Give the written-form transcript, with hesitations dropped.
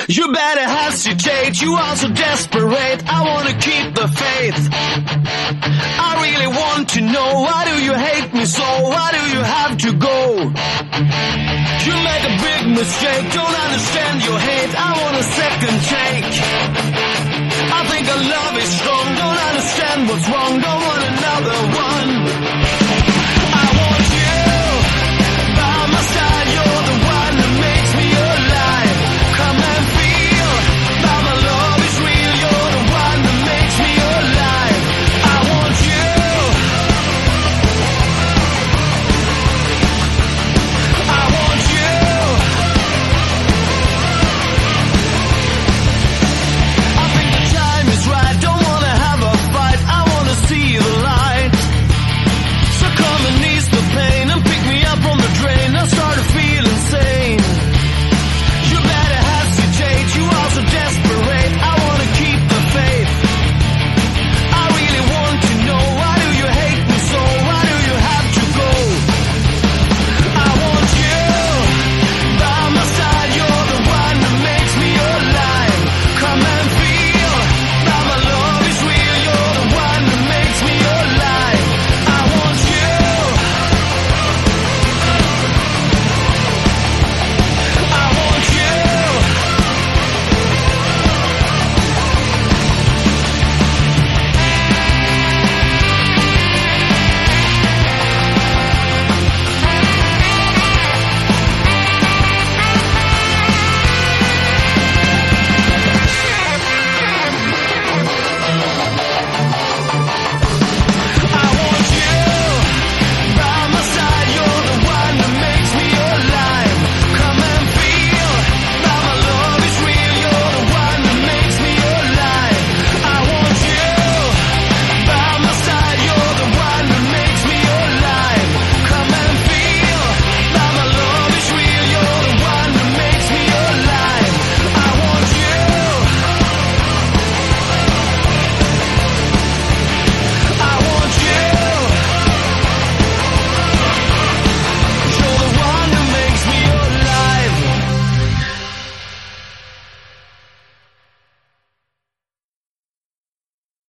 You better hesitate, you are so desperate. I wanna keep the faith. I really want to know, why do you hate me so? Why do you have to go? You made a big mistake, don't understand your hate. I want a second take.